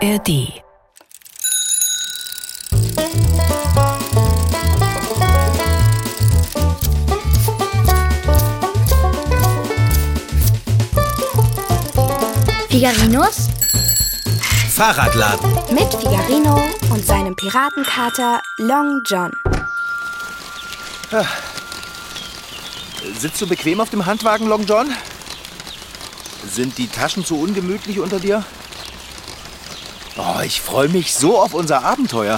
ARD. Figarinos Fahrradladen. mit Figarino und seinem Piratenkater Long John. Sitzt du bequem auf dem Handwagen, Long John? Sind die Taschen zu ungemütlich unter dir? Oh, ich freue mich so auf unser Abenteuer.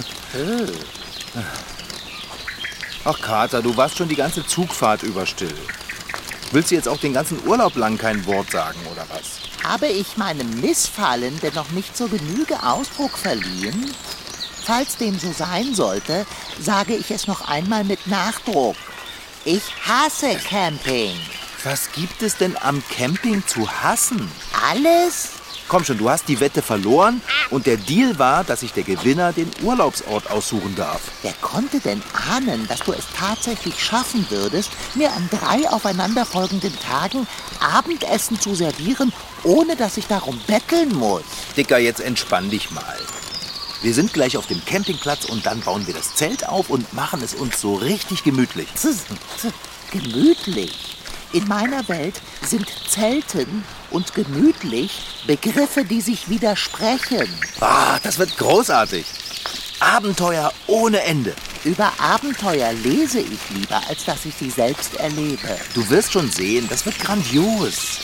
Ach, Kater, du warst schon die ganze Zugfahrt über still. Willst du jetzt auch den ganzen Urlaub lang kein Wort sagen, oder was? Habe ich meinem Missfallen denn noch nicht zur Genüge Ausdruck verliehen? Falls dem so sein sollte, sage ich es noch einmal mit Nachdruck. Ich hasse Camping. Was gibt es denn am Camping zu hassen? Alles? Komm schon, du hast die Wette verloren und der Deal war, dass sich der Gewinner den Urlaubsort aussuchen darf. Wer konnte denn ahnen, dass du es tatsächlich schaffen würdest, mir an 3 aufeinanderfolgenden Tagen Abendessen zu servieren, ohne dass ich darum betteln muss? Dicker, jetzt entspann dich mal. Wir sind gleich auf dem Campingplatz und dann bauen wir das Zelt auf und machen es uns so richtig gemütlich. Gemütlich. In meiner Welt sind Zelten und gemütlich Begriffe, die sich widersprechen. Ah, das wird großartig. Abenteuer ohne Ende. Über Abenteuer lese ich lieber, als dass ich sie selbst erlebe. Du wirst schon sehen, das wird grandios.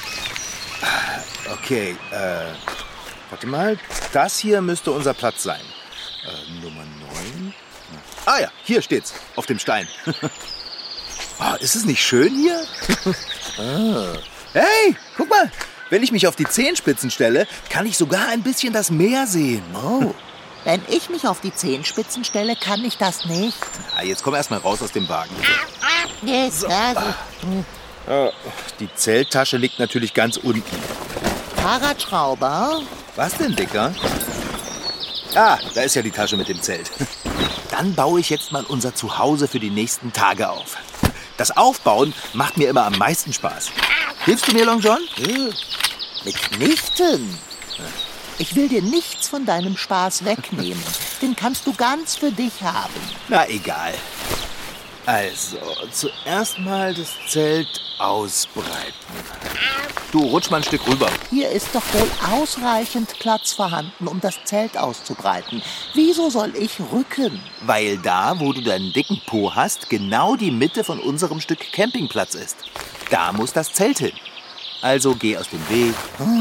Okay, warte mal. Das hier müsste unser Platz sein. Nummer 9. Ah ja, hier steht's, auf dem Stein. Oh, ist es nicht schön hier? Hey, guck mal. Wenn ich mich auf die Zehenspitzen stelle, kann ich sogar ein bisschen das Meer sehen. Oh, wenn ich mich auf die Zehenspitzen stelle, kann ich das nicht. Ah, jetzt komm erst mal raus aus dem Wagen. Die Zelttasche liegt natürlich ganz unten. Fahrradschrauber? Was denn, Dicker? Ah, da ist ja die Tasche mit dem Zelt. Dann baue ich jetzt mal unser Zuhause für die nächsten Tage auf. Das Aufbauen macht mir immer am meisten Spaß. Hilfst du mir, Long John? Mitnichten. Ich will dir nichts von deinem Spaß wegnehmen. Den kannst du ganz für dich haben. Na, egal. Also, zuerst mal das Zelt ausbreiten. Du, rutsch mal ein Stück rüber. Hier ist doch wohl ausreichend Platz vorhanden, um das Zelt auszubreiten. Wieso soll ich rücken? Weil da, wo du deinen dicken Po hast, genau die Mitte von unserem Stück Campingplatz ist. Da muss das Zelt hin. Also geh aus dem Weg.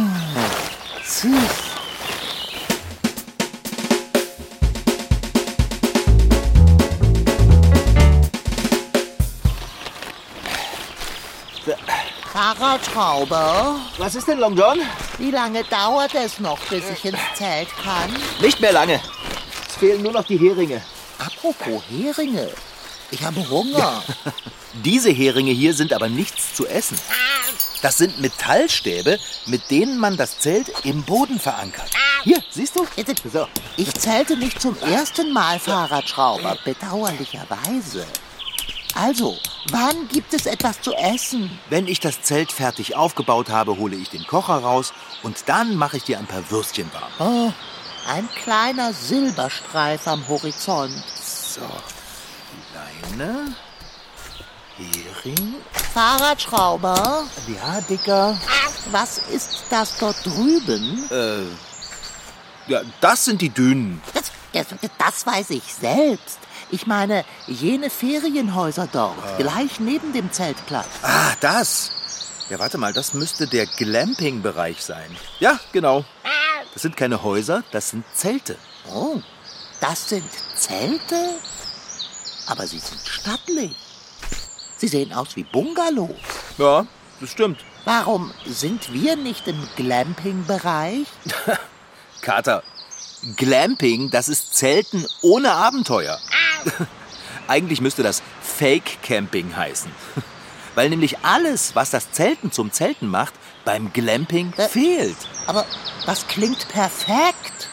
Fahrradschrauber? Was ist denn, Long John? Wie lange dauert es noch, bis ich ins Zelt kann? Nicht mehr lange. Es fehlen nur noch die Heringe. Apropos Heringe. Ich habe Hunger. Diese Heringe hier sind aber nichts zu essen. Das sind Metallstäbe, mit denen man das Zelt im Boden verankert. Hier, siehst du? So. Ich zelte nicht zum ersten Mal Fahrradschrauber, bedauerlicherweise. Also, wann gibt es etwas zu essen? Wenn ich das Zelt fertig aufgebaut habe, hole ich den Kocher raus und dann mache ich dir ein paar Würstchen warm. Oh, ein kleiner Silberstreif am Horizont. So, Leine, Hering. Fahrradschrauber? Ja, Dicker. Was ist das dort drüben? Ja, das sind die Dünen. Das weiß ich selbst. Ich meine, jene Ferienhäuser dort, gleich neben dem Zeltplatz. Ah, das. Ja, warte mal, das müsste der Glamping-Bereich sein. Ja, genau. Das sind keine Häuser, das sind Zelte. Oh, das sind Zelte? Aber sie sind stattlich. Sie sehen aus wie Bungalows. Ja, das stimmt. Warum sind wir nicht im Glamping-Bereich? Kater, Glamping, das ist Zelten ohne Abenteuer. Eigentlich müsste das Fake-Camping heißen. Weil nämlich alles, was das Zelten zum Zelten macht, beim Glamping fehlt. Aber das klingt perfekt.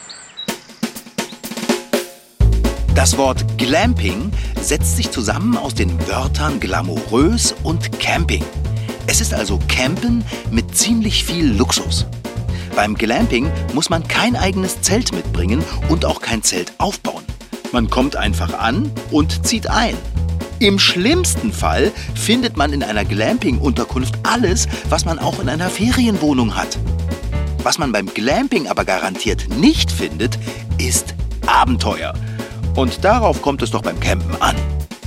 Das Wort Glamping setzt sich zusammen aus den Wörtern glamourös und Camping. Es ist also Campen mit ziemlich viel Luxus. Beim Glamping muss man kein eigenes Zelt mitbringen und auch kein Zelt aufbauen. Man kommt einfach an und zieht ein. Im schlimmsten Fall findet man in einer Glamping-Unterkunft alles, was man auch in einer Ferienwohnung hat. Was man beim Glamping aber garantiert nicht findet, ist Abenteuer. Und darauf kommt es doch beim Campen an.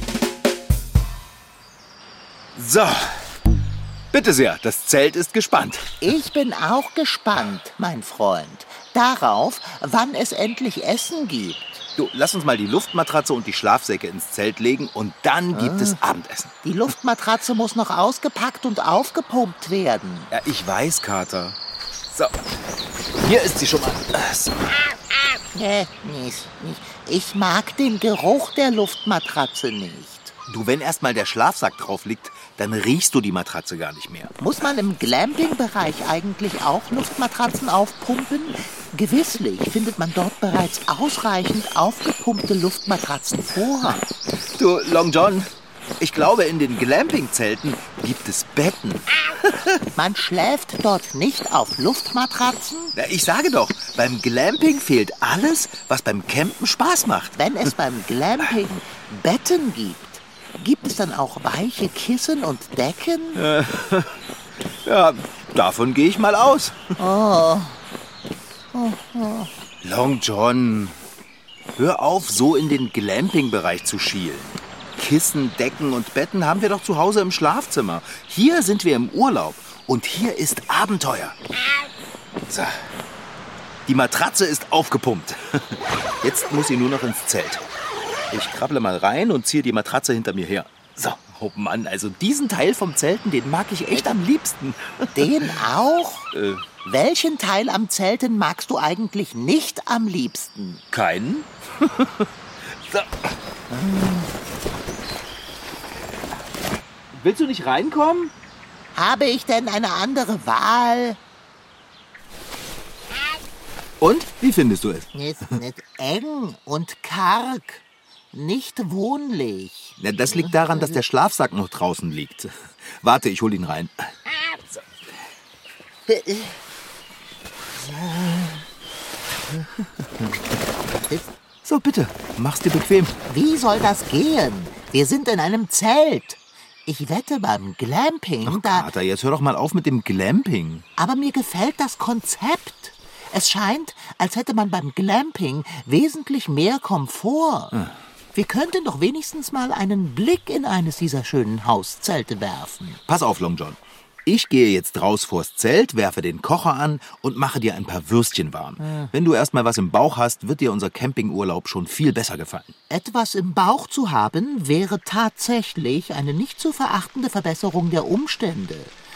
So, bitte sehr, das Zelt ist gespannt. Ich bin auch gespannt, mein Freund, darauf, wann es endlich Essen gibt. Du, lass uns mal die Luftmatratze und die Schlafsäcke ins Zelt legen und dann gibt es Abendessen. Die Luftmatratze muss noch ausgepackt und aufgepumpt werden. Ja, ich weiß, Kater. So, hier ist sie schon mal. So. Nicht. Ich mag den Geruch der Luftmatratze nicht. Du, wenn erst mal der Schlafsack drauf liegt, dann riechst du die Matratze gar nicht mehr. Muss man im Glamping-Bereich eigentlich auch Luftmatratzen aufpumpen? Gewisslich findet man dort bereits ausreichend aufgepumpte Luftmatratzen vor. Du, Long John, ich glaube, in den Glamping-Zelten gibt es Betten. Man schläft dort nicht auf Luftmatratzen? Ja, ich sage doch, beim Glamping fehlt alles, was beim Campen Spaß macht. Wenn es beim Glamping Betten gibt es dann auch weiche Kissen und Decken? Ja, davon gehe ich mal aus. Long John, hör auf, so in den Glamping-Bereich zu schielen. Kissen, Decken und Betten haben wir doch zu Hause im Schlafzimmer. Hier sind wir im Urlaub und hier ist Abenteuer. So, die Matratze ist aufgepumpt. Jetzt muss sie nur noch ins Zelt. Ich krabble mal rein und ziehe die Matratze hinter mir her. So, oh Mann, also diesen Teil vom Zelten, den mag ich echt am liebsten. Den auch? Welchen Teil am Zelten magst du eigentlich nicht am liebsten? Keinen? So. Willst du nicht reinkommen? Habe ich denn eine andere Wahl? Und? Wie findest du es? Nicht eng und karg. Nicht wohnlich. Ja, das liegt daran, dass der Schlafsack noch draußen liegt. Warte, ich hol ihn rein. So, bitte, mach's dir bequem. Wie soll das gehen? Wir sind in einem Zelt. Ich wette, beim Glamping, Ach, Kater, jetzt hör doch mal auf mit dem Glamping. Aber mir gefällt das Konzept. Es scheint, als hätte man beim Glamping wesentlich mehr Komfort. Wir könnten doch wenigstens mal einen Blick in eines dieser schönen Hauszelte werfen. Pass auf, Long John. Ich gehe jetzt raus vors Zelt, werfe den Kocher an und mache dir ein paar Würstchen warm. Wenn du erst mal was im Bauch hast, wird dir unser Campingurlaub schon viel besser gefallen. Etwas im Bauch zu haben, wäre tatsächlich eine nicht zu verachtende Verbesserung der Umstände.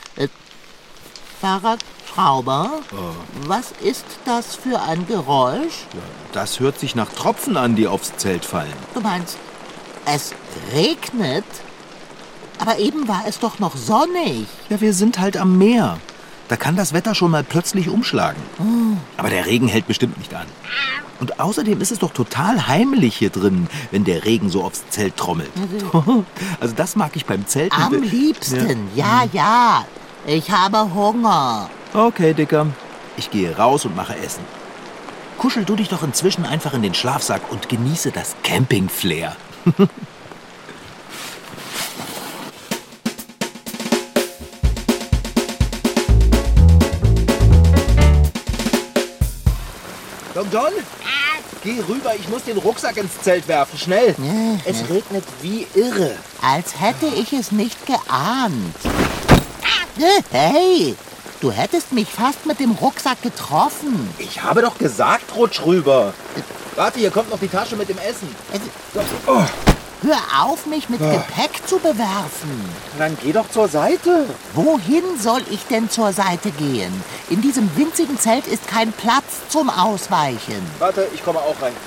Fahrradschrauber, was ist das für ein Geräusch? Ja, das hört sich nach Tropfen an, die aufs Zelt fallen. Du meinst, es regnet? Aber eben war es doch noch sonnig. Ja, wir sind halt am Meer. Da kann das Wetter schon mal plötzlich umschlagen. Aber der Regen hält bestimmt nicht an. Und außerdem ist es doch total heimelig hier drin, wenn der Regen so aufs Zelt trommelt. Also das mag ich beim Zelten. Am liebsten, ja. Ich habe Hunger. Okay, Dicker. Ich gehe raus und mache Essen. Kuschel du dich doch inzwischen einfach in den Schlafsack und genieße das Camping-Flair. Long John, geh rüber, ich muss den Rucksack ins Zelt werfen, schnell. Es regnet wie irre. Als hätte ich es nicht geahnt. Hey, du hättest mich fast mit dem Rucksack getroffen. Ich habe doch gesagt, rutsch rüber. Warte, hier kommt noch die Tasche mit dem Essen. Hör auf, mich mit Gepäck zu bewerfen. Dann geh doch zur Seite. Wohin soll ich denn zur Seite gehen? In diesem winzigen Zelt ist kein Platz zum Ausweichen. Warte, ich komme auch rein.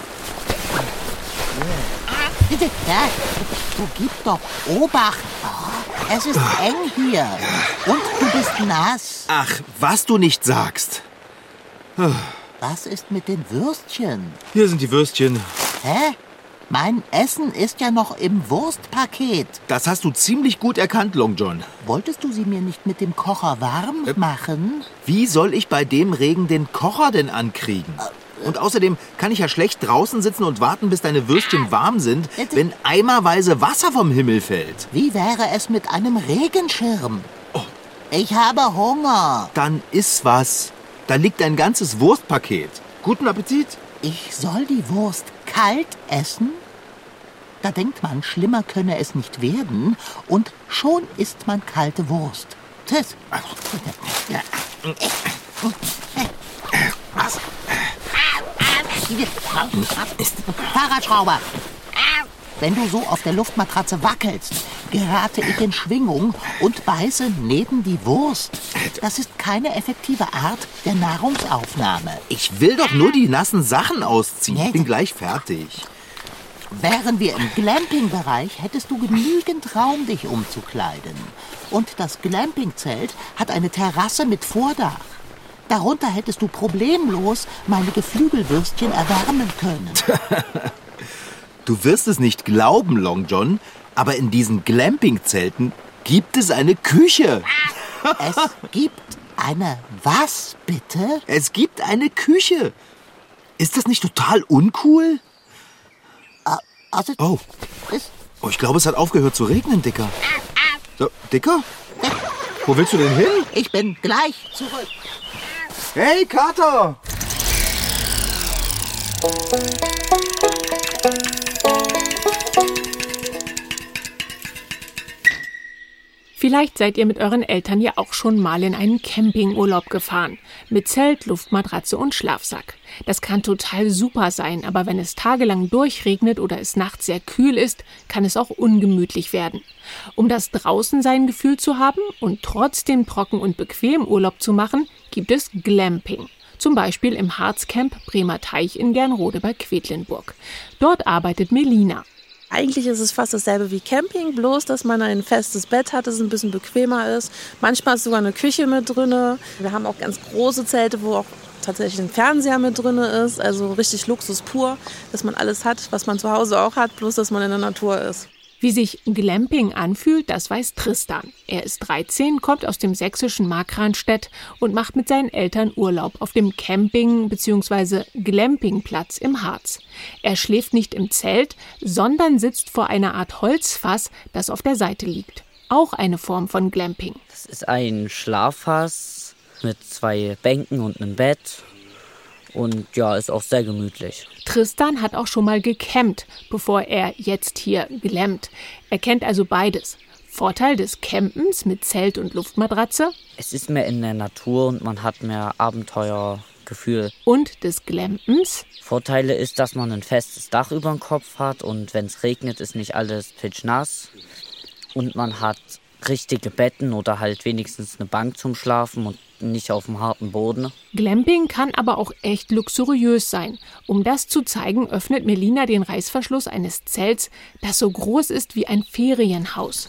Ja, du gib doch Obacht. Es ist eng hier. Und du bist nass. Ach, was du nicht sagst. Was ist mit den Würstchen? Hier sind die Würstchen. Hä? Mein Essen ist ja noch im Wurstpaket. Das hast du ziemlich gut erkannt, Long John. Wolltest du sie mir nicht mit dem Kocher warm machen? Wie soll ich bei dem Regen den Kocher denn ankriegen? Und außerdem kann ich ja schlecht draußen sitzen und warten, bis deine Würstchen warm sind, wenn eimerweise Wasser vom Himmel fällt. Wie wäre es mit einem Regenschirm? Oh. Ich habe Hunger. Dann iss was. Da liegt ein ganzes Wurstpaket. Guten Appetit. Ich soll die Wurst kalt essen? Da denkt man, schlimmer könne es nicht werden. Und schon isst man kalte Wurst. Tschüss. Was? Fahrradschrauber! Wenn du so auf der Luftmatratze wackelst, gerate ich in Schwingung und beiße neben die Wurst. Das ist keine effektive Art der Nahrungsaufnahme. Ich will doch nur die nassen Sachen ausziehen. Ich bin gleich fertig. Wären wir im Glamping-Bereich, hättest du genügend Raum, dich umzukleiden. Und das Glamping-Zelt hat eine Terrasse mit Vordach. Darunter hättest du problemlos meine Geflügelwürstchen erwärmen können. Du wirst es nicht glauben, Long John, aber in diesen Glamping-Zelten gibt es eine Küche. Es gibt eine was, bitte? Es gibt eine Küche. Ist das nicht total uncool? Also, Oh, ich glaube, es hat aufgehört zu regnen, Dicker. So, Dicker? Wo willst du denn hin? ich bin gleich zurück. Hey, Kater! Vielleicht seid ihr mit euren Eltern ja auch schon mal in einen Campingurlaub gefahren. Mit Zelt, Luftmatratze und Schlafsack. Das kann total super sein, aber wenn es tagelang durchregnet oder es nachts sehr kühl ist, kann es auch ungemütlich werden. Um das Draußensein-Gefühl zu haben und trotzdem trocken und bequem Urlaub zu machen, gibt es Glamping. Zum Beispiel im Harzcamp Bremer Teich in Gernrode bei Quedlinburg. Dort arbeitet Melina. Eigentlich ist es fast dasselbe wie Camping, bloß dass man ein festes Bett hat, das ein bisschen bequemer ist. Manchmal ist sogar eine Küche mit drin. Wir haben auch ganz große Zelte, wo auch tatsächlich ein Fernseher mit drin ist. Also richtig Luxus pur, dass man alles hat, was man zu Hause auch hat, bloß dass man in der Natur ist. Wie sich Glamping anfühlt, das weiß Tristan. Er ist 13, kommt aus dem sächsischen Markranstädt und macht mit seinen Eltern Urlaub auf dem Camping- bzw. Glampingplatz im Harz. Er schläft nicht im Zelt, sondern sitzt vor einer Art Holzfass, das auf der Seite liegt. Auch eine Form von Glamping. Das ist ein Schlaffass mit 2 Bänken und einem Bett. Und ja, ist auch sehr gemütlich. Tristan hat auch schon mal gecampt, bevor er jetzt hier glampt. Er kennt also beides. Vorteil des Campens mit Zelt und Luftmatratze. Es ist mehr in der Natur und man hat mehr Abenteuergefühl. Und des Glampens. Vorteile ist, dass man ein festes Dach über dem Kopf hat und wenn es regnet, ist nicht alles pitschnass. Und man hat richtige Betten oder halt wenigstens eine Bank zum Schlafen und nicht auf dem harten Boden. Glamping kann aber auch echt luxuriös sein. Um das zu zeigen, öffnet Melina den Reißverschluss eines Zelts, das so groß ist wie ein Ferienhaus.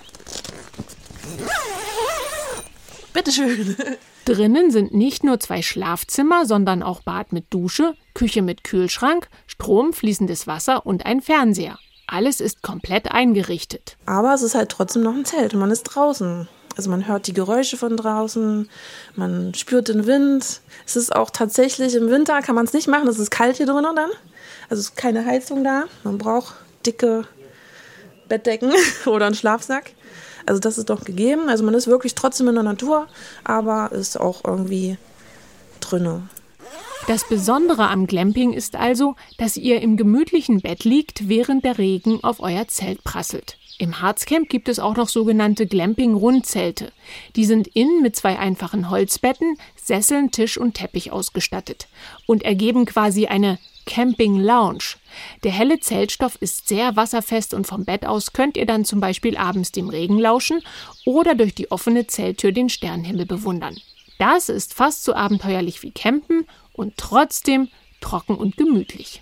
Bitteschön. Drinnen sind nicht nur 2 Schlafzimmer, sondern auch Bad mit Dusche, Küche mit Kühlschrank, Strom, fließendes Wasser und ein Fernseher. Alles ist komplett eingerichtet. Aber es ist halt trotzdem noch ein Zelt und man ist draußen. Also man hört die Geräusche von draußen, man spürt den Wind. Es ist auch tatsächlich im Winter, kann man es nicht machen, es ist kalt hier drinnen dann. Also es ist keine Heizung da. Man braucht dicke Bettdecken oder einen Schlafsack. Also das ist doch gegeben. Also man ist wirklich trotzdem in der Natur, aber ist auch irgendwie drinne. Das Besondere am Glamping ist also, dass ihr im gemütlichen Bett liegt, während der Regen auf euer Zelt prasselt. Im Harzcamp gibt es auch noch sogenannte Glamping-Rundzelte. Die sind innen mit 2 einfachen Holzbetten, Sesseln, Tisch und Teppich ausgestattet und ergeben quasi eine Camping-Lounge. Der helle Zeltstoff ist sehr wasserfest und vom Bett aus könnt ihr dann zum Beispiel abends dem Regen lauschen oder durch die offene Zelttür den Sternenhimmel bewundern. Das ist fast so abenteuerlich wie Campen und trotzdem trocken und gemütlich.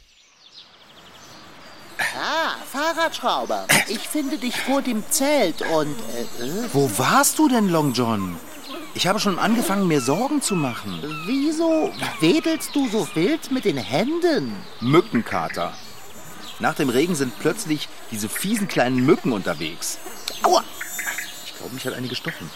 Fahrradschrauber, ich finde dich vor dem Zelt und... Wo warst du denn, Long John? Ich habe schon angefangen, mir Sorgen zu machen. Wieso wedelst du so wild mit den Händen? Mückenkater. Nach dem Regen sind plötzlich diese fiesen kleinen Mücken unterwegs. Aua! Ich glaube, mich hat eine gestochen.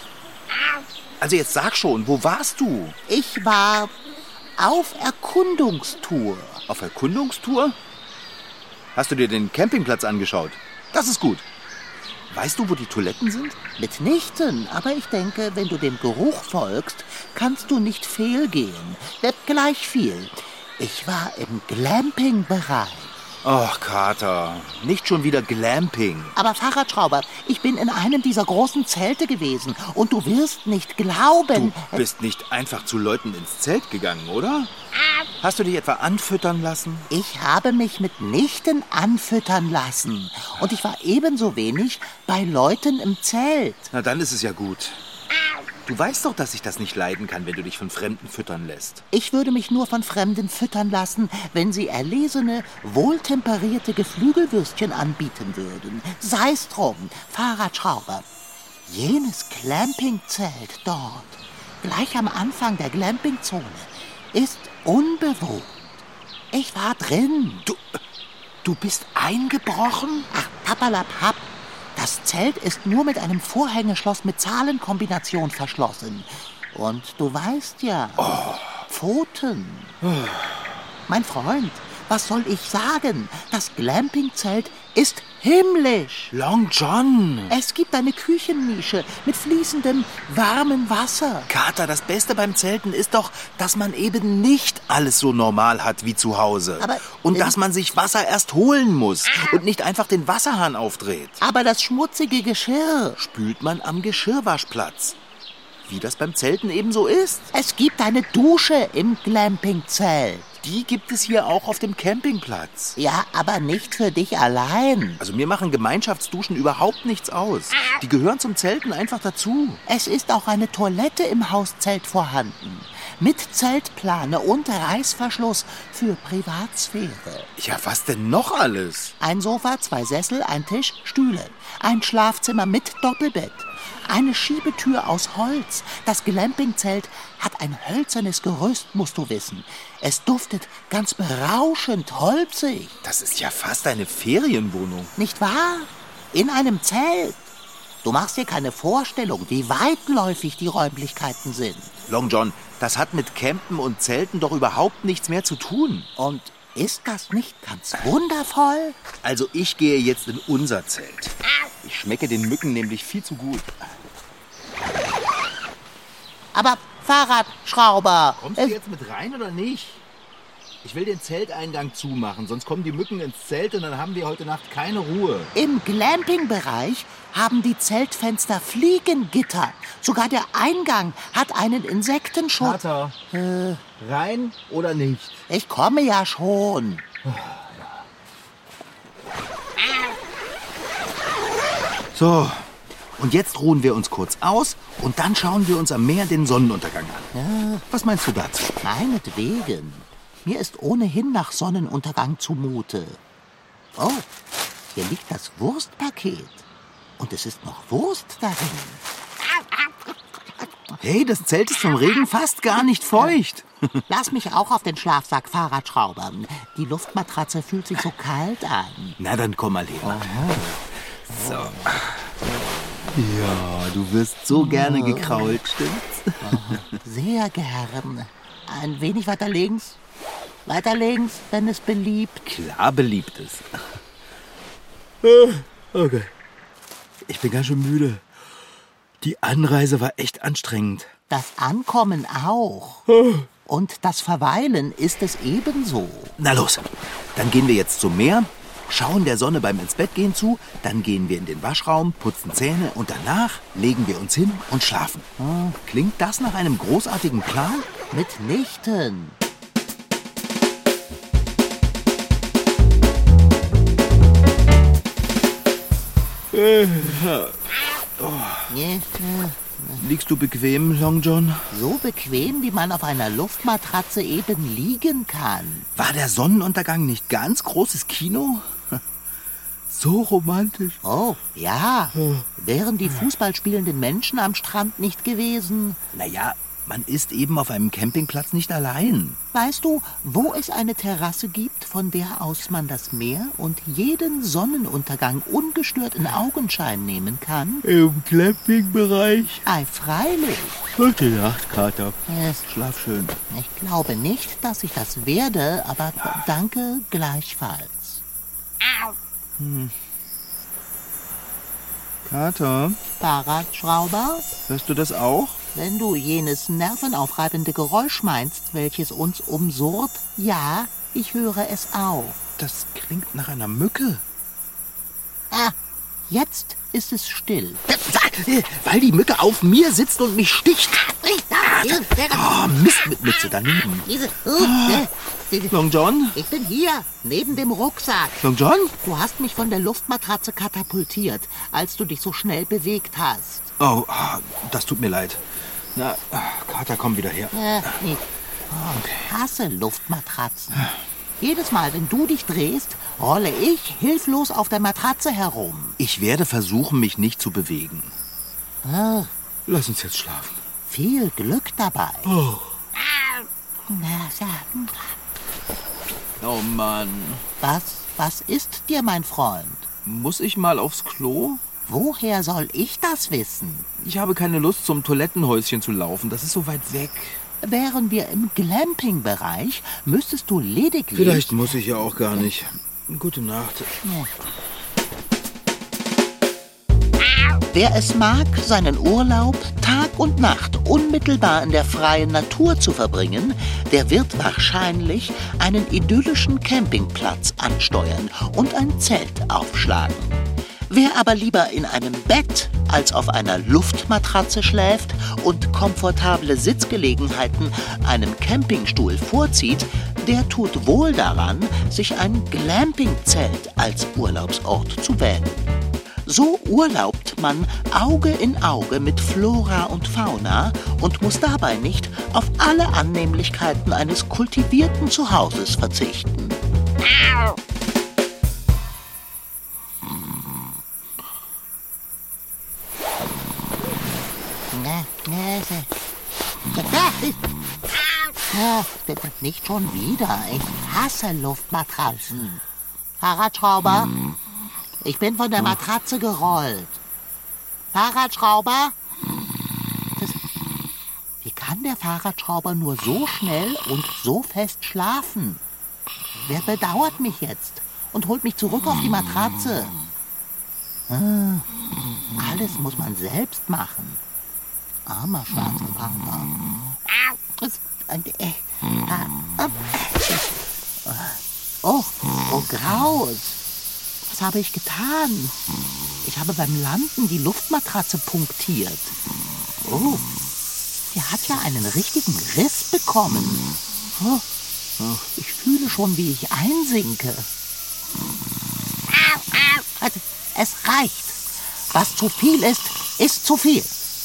Also jetzt sag schon, wo warst du? Ich war auf Erkundungstour. Auf Erkundungstour? Hast du dir den Campingplatz angeschaut? Das ist gut. Weißt du, wo die Toiletten sind? Mitnichten, aber ich denke, wenn du dem Geruch folgst, kannst du nicht fehlgehen. Wird gleich viel. Ich war im Glamping-Bereich. Ach, Kater, nicht schon wieder Glamping. Aber Fahrradschrauber, ich bin in einem dieser großen Zelte gewesen und du wirst nicht glauben... Du bist nicht einfach zu Leuten ins Zelt gegangen, oder? Hast du dich etwa anfüttern lassen? Ich habe mich mitnichten anfüttern lassen. Und ich war ebenso wenig bei Leuten im Zelt. Na, dann ist es ja gut. Du weißt doch, dass ich das nicht leiden kann, wenn du dich von Fremden füttern lässt. Ich würde mich nur von Fremden füttern lassen, wenn sie erlesene, wohltemperierte Geflügelwürstchen anbieten würden. Sei's drum, Fahrradschrauber. Jenes Glampingzelt dort, gleich am Anfang der Glampingzone, ist unbewohnt. Ich war drin. Du bist eingebrochen? Ach, pappalapapp. Das Zelt ist nur mit einem Vorhängeschloss mit Zahlenkombination verschlossen. Und du weißt ja, Pfoten. Mein Freund, was soll ich sagen? Das Glampingzelt ist himmlisch. Long John. Es gibt eine Küchennische mit fließendem, warmem Wasser. Kater, das Beste beim Zelten ist doch, dass man eben nicht alles so normal hat wie zu Hause. Und dass man sich Wasser erst holen muss und nicht einfach den Wasserhahn aufdreht. Aber das schmutzige Geschirr Spült man am Geschirrwaschplatz. Wie das beim Zelten eben so ist. Es gibt eine Dusche im Glampingzelt. Die gibt es hier auch auf dem Campingplatz. Ja, aber nicht für dich allein. Also mir machen Gemeinschaftsduschen überhaupt nichts aus. Die gehören zum Zelten einfach dazu. Es ist auch eine Toilette im Hauszelt vorhanden. Mit Zeltplane und Reißverschluss für Privatsphäre. Ja, was denn noch alles? Ein Sofa, 2 Sessel, ein Tisch, Stühle. Ein Schlafzimmer mit Doppelbett. Eine Schiebetür aus Holz. Das Glampingzelt hat ein hölzernes Gerüst, musst du wissen. Es duftet ganz berauschend holzig. Das ist ja fast eine Ferienwohnung. Nicht wahr? In einem Zelt. Du machst dir keine Vorstellung, wie weitläufig die Räumlichkeiten sind. Long John, das hat mit Campen und Zelten doch überhaupt nichts mehr zu tun. Und ist das nicht ganz wundervoll? Also ich gehe jetzt in unser Zelt. Ich schmecke den Mücken nämlich viel zu gut. Aber Fahrradschrauber... Kommst du jetzt mit rein oder nicht? Ich will den Zelteingang zumachen, sonst kommen die Mücken ins Zelt und dann haben wir heute Nacht keine Ruhe. Im Glamping-Bereich haben die Zeltfenster Fliegengitter. Sogar der Eingang hat einen Insektenschutz. Kater, rein oder nicht? Ich komme ja schon. So, und jetzt ruhen wir uns kurz aus und dann schauen wir uns am Meer den Sonnenuntergang an. Was meinst du dazu? Meinetwegen. Mir ist ohnehin nach Sonnenuntergang zumute. Oh, hier liegt das Wurstpaket. Und es ist noch Wurst darin. Hey, das Zelt ist vom Regen fast gar nicht feucht. Lass mich auch auf den Schlafsack, Fahrradschrauber. Die Luftmatratze fühlt sich so kalt an. Na, dann komm mal her. So. Ja, du wirst so gerne gekrault, stimmt's? Sehr gern. Ein wenig weiter links. Weiter links, wenn es beliebt. Klar beliebt es. Okay. Ich bin ganz schön müde. Die Anreise war echt anstrengend. Das Ankommen auch. Und das Verweilen ist es ebenso. Na los, dann gehen wir jetzt zum Meer, schauen der Sonne beim Ins-Bett-Gehen zu, dann gehen wir in den Waschraum, putzen Zähne und danach legen wir uns hin und schlafen. Klingt das nach einem großartigen Plan? Mitnichten. Liegst du bequem, Long John? So bequem, wie man auf einer Luftmatratze eben liegen kann. War der Sonnenuntergang nicht ganz großes Kino? So romantisch. Oh, ja. Wären die fußballspielenden Menschen am Strand nicht gewesen? Naja, Man ist eben auf einem Campingplatz nicht allein. Weißt du, wo es eine Terrasse gibt, von der aus man das Meer und jeden Sonnenuntergang ungestört in Augenschein nehmen kann? Im Campingbereich. Ei, freilich. Gute Nacht, Kater. Schlaf schön. Ich glaube nicht, dass ich das werde, aber danke gleichfalls. Kater, Fahrradschrauber? hörst du das auch? Wenn du jenes nervenaufreibende Geräusch meinst, welches uns umsurrt, ja, ich höre es auch. Das klingt nach einer Mücke. Ah, jetzt ist es still. Weil die Mücke auf mir sitzt und mich sticht. Mist mit Mütze daneben. Long John? Ich bin hier, neben dem Rucksack. Long John? Du hast mich von der Luftmatratze katapultiert, als du dich so schnell bewegt hast. Oh, das tut mir leid. Na, Kater, komm wieder her. Ich hasse Luftmatratzen. Jedes Mal, wenn du dich drehst, rolle ich hilflos auf der Matratze herum. Ich werde versuchen, mich nicht zu bewegen. Lass uns jetzt schlafen. Viel Glück dabei. Oh Mann. Was ist dir, mein Freund? Muss ich mal aufs Klo? Woher soll ich das wissen? Ich habe keine Lust, zum Toilettenhäuschen zu laufen. Das ist so weit weg. Wären wir im Glamping-Bereich, müsstest du lediglich... Vielleicht muss ich ja auch gar nicht. Gute Nacht. Wer es mag, seinen Urlaub Tag und Nacht unmittelbar in der freien Natur zu verbringen, der wird wahrscheinlich einen idyllischen Campingplatz ansteuern und ein Zelt aufschlagen. Wer aber lieber in einem Bett als auf einer Luftmatratze schläft und komfortable Sitzgelegenheiten einem Campingstuhl vorzieht, der tut wohl daran, sich ein Glampingzelt als Urlaubsort zu wählen. So urlaubt man Auge in Auge mit Flora und Fauna und muss dabei nicht auf alle Annehmlichkeiten eines kultivierten Zuhauses verzichten. Nicht schon wieder. Ich hasse Luftmatratzen. Fahrradschrauber? Ich bin von der Matratze gerollt. Fahrradschrauber? Wie kann der Fahrradschrauber nur so schnell und so fest schlafen? Wer bedauert mich jetzt und holt mich zurück auf die Matratze? Alles muss man selbst machen. Armer schwarzer Papa. Oh, graus. Was habe ich getan? Ich habe beim Landen die Luftmatratze punktiert. Oh, sie hat ja einen richtigen Riss bekommen. Oh, ich fühle schon, wie ich einsinke. Es reicht. Was zu viel ist, ist zu viel.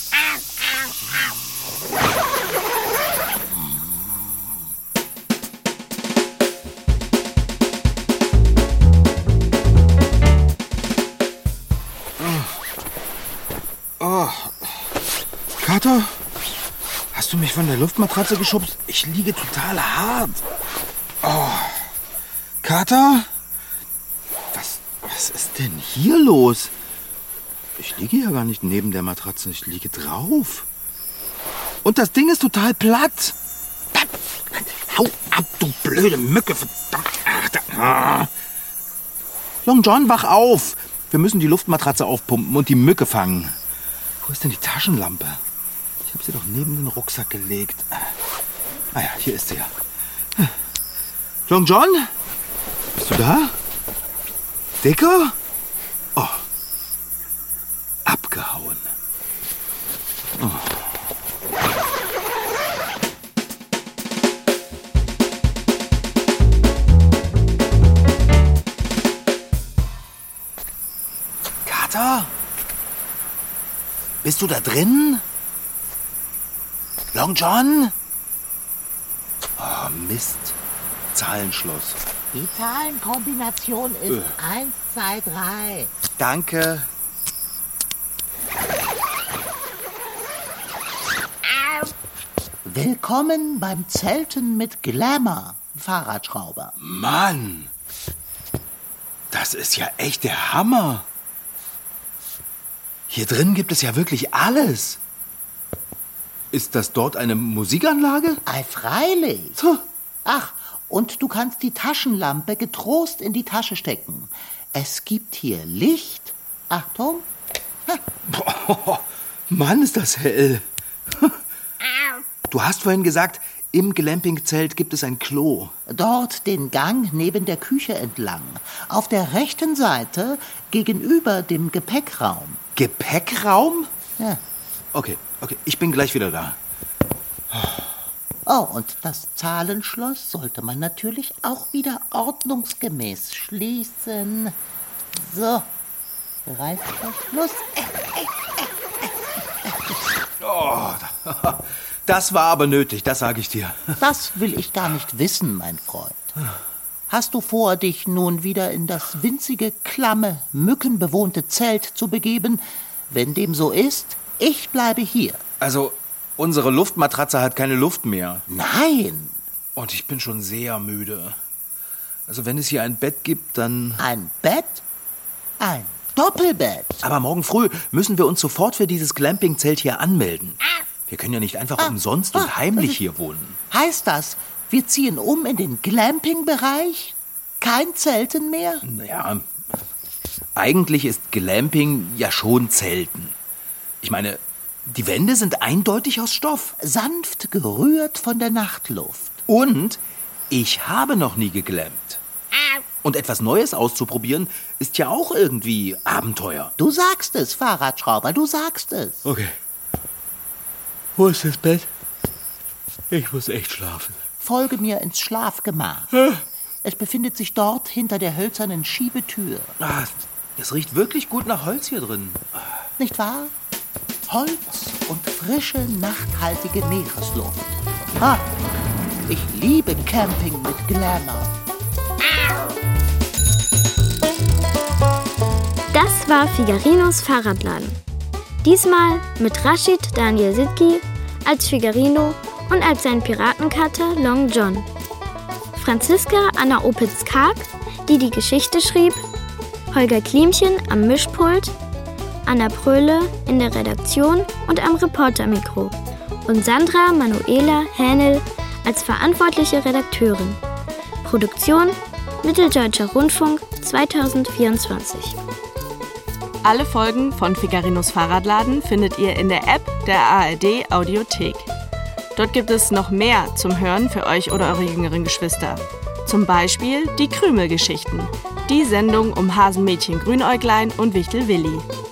Kater, hast du mich von der Luftmatratze geschubst? Ich liege total hart. Oh. Kater? Was ist denn hier los? Ich liege ja gar nicht neben der Matratze, ich liege drauf. Und das Ding ist total platt. Hau ab, du blöde Mücke, verdammt. Long John, wach auf. Wir müssen die Luftmatratze aufpumpen und die Mücke fangen. Wo ist denn die Taschenlampe? Ich habe sie doch neben den Rucksack gelegt. Ah ja, hier ist sie ja. Long John? Bist du da? Dicker? Oh. Abgehauen. Oh. Kater? Bist du da drin? Long John? Oh, Mist. Zahlenschloss. Die Zahlenkombination ist 1, 2, 3. Danke. Willkommen beim Zelten mit Glamour, Fahrradschrauber. Mann, das ist ja echt der Hammer. Hier drin gibt es ja wirklich alles. Ist das dort eine Musikanlage? Ei, freilich. Ach, und du kannst die Taschenlampe getrost in die Tasche stecken. Es gibt hier Licht. Achtung. Boah, Mann, ist das hell. Du hast vorhin gesagt, im Glampingzelt gibt es ein Klo. Dort den Gang neben der Küche entlang. Auf der rechten Seite gegenüber dem Gepäckraum. Gepäckraum? Ja. Okay, ich bin gleich wieder da. Oh, und das Zahlenschloss sollte man natürlich auch wieder ordnungsgemäß schließen. So, Reißverschluss. Das war aber nötig, das sage ich dir. Das will ich gar nicht wissen, mein Freund. Hast du vor, dich nun wieder in das winzige, klamme, mückenbewohnte Zelt zu begeben? Wenn dem so ist, ich bleibe hier. Also, unsere Luftmatratze hat keine Luft mehr. Nein. Und ich bin schon sehr müde. Also, wenn es hier ein Bett gibt, dann... Ein Bett? Ein Doppelbett. Aber morgen früh müssen wir uns sofort für dieses Glampingzelt hier anmelden. Wir können ja nicht einfach umsonst und heimlich hier wohnen. Heißt das, wir ziehen um in den Glamping-Bereich? Kein Zelten mehr? Naja, eigentlich ist Glamping ja schon Zelten. Ich meine, die Wände sind eindeutig aus Stoff. Sanft gerührt von der Nachtluft. Und ich habe noch nie geglampt. Und etwas Neues auszuprobieren, ist ja auch irgendwie Abenteuer. Du sagst es, Fahrradschrauber, du sagst es. Okay. Wo ist das Bett? Ich muss echt schlafen. Folge mir ins Schlafgemach. Es befindet sich dort hinter der hölzernen Schiebetür. Es riecht wirklich gut nach Holz hier drin. Nicht wahr? Holz und frische, nachthaltige Meeresluft. Ich liebe Camping mit Glamour. Das war Figarinos Fahrradladen. Diesmal mit Rashid Daniel Sidki als Figarino und als sein Piratenkater Long John. Franziska Anna Opitz-Karg, die die Geschichte schrieb, Holger Klimchen am Mischpult, Anna Pröhle in der Redaktion und am Reportermikro und Sandra Manuela Hähnel als verantwortliche Redakteurin. Produktion Mitteldeutscher Rundfunk 2024. Alle Folgen von Figarinos Fahrradladen findet ihr in der App der ARD Audiothek. Dort gibt es noch mehr zum Hören für euch oder eure jüngeren Geschwister. Zum Beispiel die Krümelgeschichten, die Sendung um Hasenmädchen Grünäuglein und Wichtel Willi.